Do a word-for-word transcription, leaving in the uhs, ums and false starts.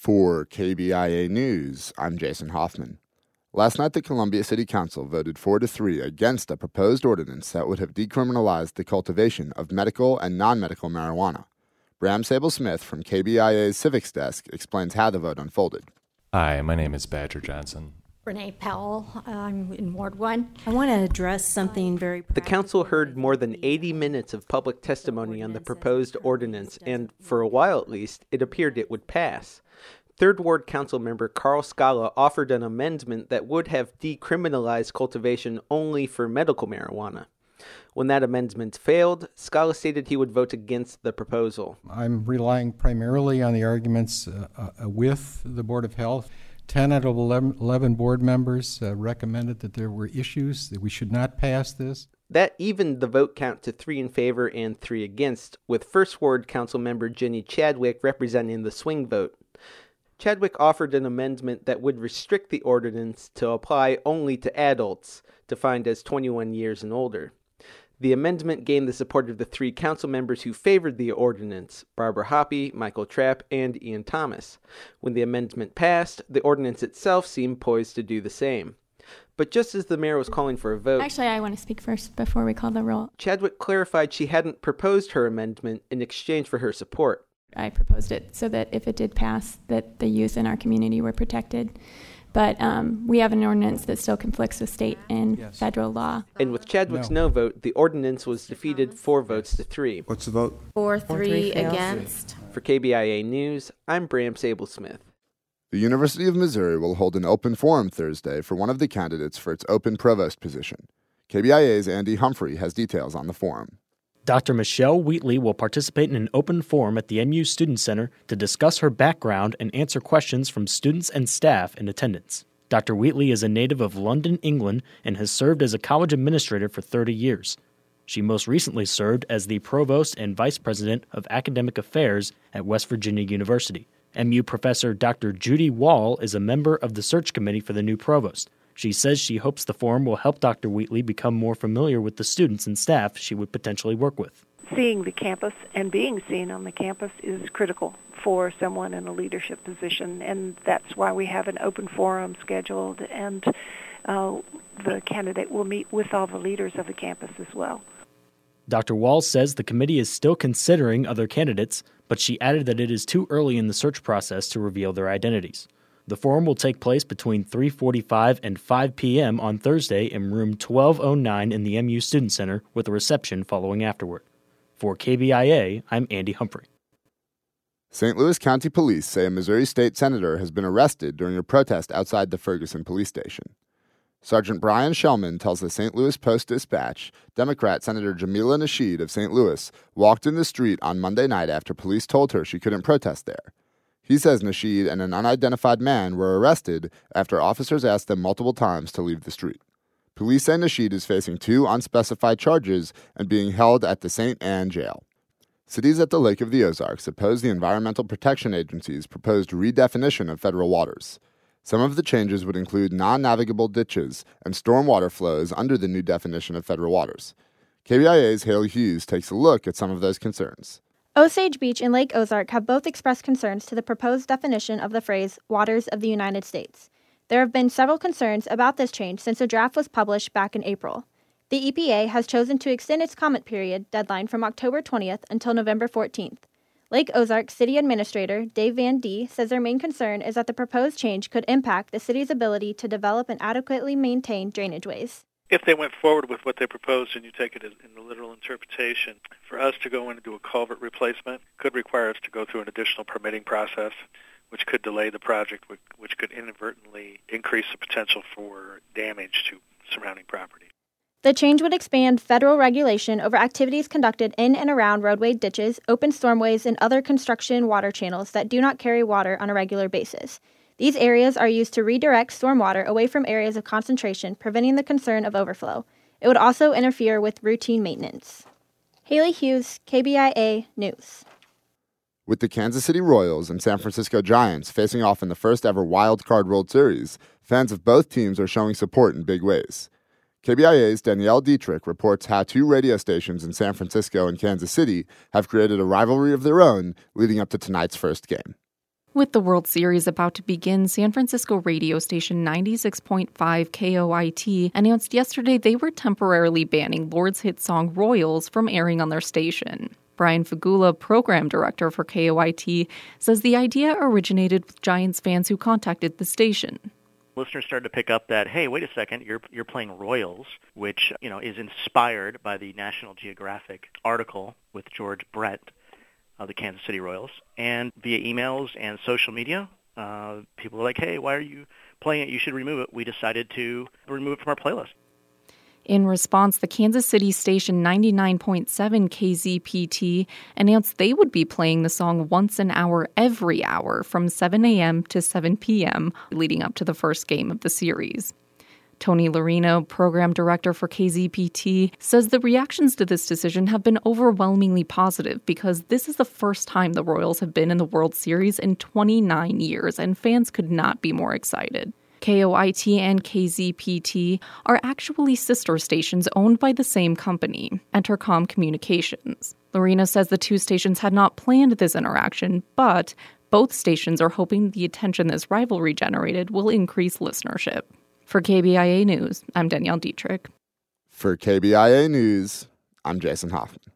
For K B I A News, I'm Jason Hoffman. Last night, the Columbia City Council voted four to three against a proposed ordinance that would have decriminalized the cultivation of medical and non-medical marijuana. Bram Sable-Smith from K B I A's Civics Desk explains how the vote unfolded. Hi, my name is Badger Johnson. Renee Powell, I'm in Ward one. I want to address something very The council heard more than eighty minutes of public testimony on the proposed ordinance, and for a while at least, it appeared it would pass. Third Ward Council member Carl Scala offered an amendment that would have decriminalized cultivation only for medical marijuana. When that amendment failed, Scala stated he would vote against the proposal. I'm relying primarily on the arguments uh, uh, with the Board of Health. Ten out of eleven board members uh, recommended that there were issues, that we should not pass this. That evened the vote count to three in favor and three against, with First Ward Council member Jenny Chadwick representing the swing vote. Chadwick offered an amendment that would restrict the ordinance to apply only to adults, defined as twenty-one years and older. The amendment gained the support of the three council members who favored the ordinance, Barbara Hoppe, Michael Trapp, and Ian Thomas. When the amendment passed, the ordinance itself seemed poised to do the same. But just as the mayor was calling for a vote... Actually, I want to speak first before we call the roll. Chadwick clarified she hadn't proposed her amendment in exchange for her support. I proposed it so that if it did pass, that the youth in our community were protected. But um, we have an ordinance that still conflicts with state and yes. federal law. And with Chadwick's no. no vote, the ordinance was defeated four votes to three. What's the vote? Four, three, three against. For K B I A News, I'm Bram Sable-Smith. The University of Missouri will hold an open forum Thursday for one of the candidates for its open provost position. K B I A's Andy Humphrey has details on the forum. Doctor Michelle Wheatley will participate in an open forum at the M U Student Center to discuss her background and answer questions from students and staff in attendance. Doctor Wheatley is a native of London, England, and has served as a college administrator for thirty years. She most recently served as the provost and vice president of academic affairs at West Virginia University. M U professor Doctor Judy Wall is a member of the search committee for the new provost. She says she hopes the forum will help Doctor Wheatley become more familiar with the students and staff she would potentially work with. Seeing the campus and being seen on the campus is critical for someone in a leadership position, and that's why we have an open forum scheduled, and uh, the candidate will meet with all the leaders of the campus as well. Doctor Wall says the committee is still considering other candidates, but she added that it is too early in the search process to reveal their identities. The forum will take place between three forty-five and five p.m. on Thursday in room twelve oh nine in the M U Student Center, with a reception following afterward. For K B I A, I'm Andy Humphrey. Saint Louis County Police say a Missouri state senator has been arrested during a protest outside the Ferguson police station. Sergeant Brian Shellman tells the Saint Louis Post-Dispatch Democrat Senator Jamila Nasheed of Saint Louis walked in the street on Monday night after police told her she couldn't protest there. He says Nasheed and an unidentified man were arrested after officers asked them multiple times to leave the street. Police say Nasheed is facing two unspecified charges and being held at the Saint Anne jail. Cities at the Lake of the Ozarks oppose the Environmental Protection Agency's proposed redefinition of federal waters. Some of the changes would include non-navigable ditches and stormwater flows under the new definition of federal waters. K B I A's Haley Hughes takes a look at some of those concerns. Osage Beach and Lake Ozark have both expressed concerns to the proposed definition of the phrase waters of the United States. There have been several concerns about this change since a draft was published back in April. The E P A has chosen to extend its comment period deadline from October twentieth until November fourteenth. Lake Ozark City Administrator Dave Van D says their main concern is that the proposed change could impact the city's ability to develop and adequately maintain drainage ways. If they went forward with what they proposed and you take it in the literal interpretation, for us to go in and do a culvert replacement could require us to go through an additional permitting process, which could delay the project, which could inadvertently increase the potential for damage to surrounding property. The change would expand federal regulation over activities conducted in and around roadway ditches, open stormways, and other construction water channels that do not carry water on a regular basis. These areas are used to redirect stormwater away from areas of concentration, preventing the concern of overflow. It would also interfere with routine maintenance. Haley Hughes, K B I A News. With the Kansas City Royals and San Francisco Giants facing off in the first ever Wild Card World Series, fans of both teams are showing support in big ways. K B I A's Danielle Dietrich reports how two radio stations in San Francisco and Kansas City have created a rivalry of their own leading up to tonight's first game. With the World Series about to begin, San Francisco radio station ninety-six point five K O I T announced yesterday they were temporarily banning Lord's hit song Royals from airing on their station. Brian Fagula, program director for K O I T, says the idea originated with Giants fans who contacted the station. Listeners started to pick up that, hey, wait a second, you're you're playing Royals, which, you know, is inspired by the National Geographic article with George Brett of the Kansas City Royals. And via emails and social media, uh, people were like, hey, why are you playing it? You should remove it. We decided to remove it from our playlist. In response, the Kansas City station ninety-nine point seven K Z P T announced they would be playing the song once an hour every hour from seven a.m. to seven p.m. leading up to the first game of the series. Tony Lorino, program director for K Z P T, says the reactions to this decision have been overwhelmingly positive because this is the first time the Royals have been in the World Series in twenty-nine years, and fans could not be more excited. K O I T and K Z P T are actually sister stations owned by the same company, Entercom Communications. Lorena says the two stations had not planned this interaction, but both stations are hoping the attention this rivalry generated will increase listenership. For K B I A News, I'm Danielle Dietrich. For K B I A News, I'm Jason Hoffman.